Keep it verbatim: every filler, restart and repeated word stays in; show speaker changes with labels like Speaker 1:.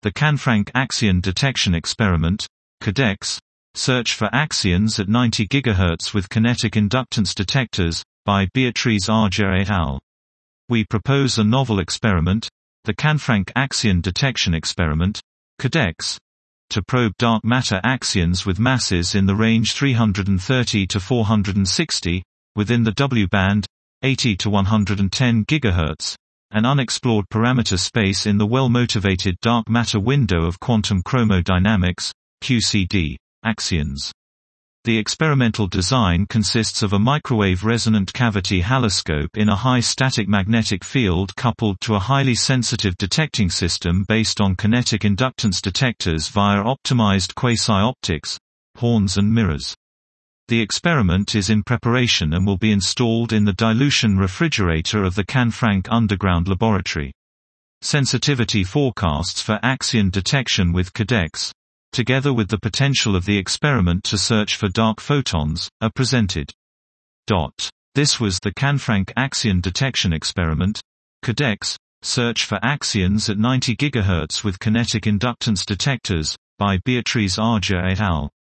Speaker 1: The Canfranc Axion Detection Experiment, CADEX, Search for Axions at ninety gigahertz with Kinetic Inductance Detectors, by Beatriz Arger et al. We propose a novel experiment, the Canfranc Axion Detection Experiment, CADEX, to probe dark matter axions with masses in the range three hundred thirty to four hundred sixty, within the W-band, eighty to one hundred ten gigahertz, an unexplored parameter space in the well-motivated dark matter window of quantum chromodynamics, Q C D, axions. The experimental design consists of a microwave resonant cavity haloscope in a high static magnetic field coupled to a highly sensitive detecting system based on kinetic inductance detectors via optimized quasi-optics, horns and mirrors. The experiment is in preparation and will be installed in the dilution refrigerator of the Canfranc Underground Laboratory. Sensitivity forecasts for axion detection with CADEX, together with the potential of the experiment to search for dark photons, are presented. This was the Canfranc Axion Detection Experiment, CADEX, Search for Axions at ninety gigahertz with Kinetic Inductance Detectors, by Beatriz Arger et al.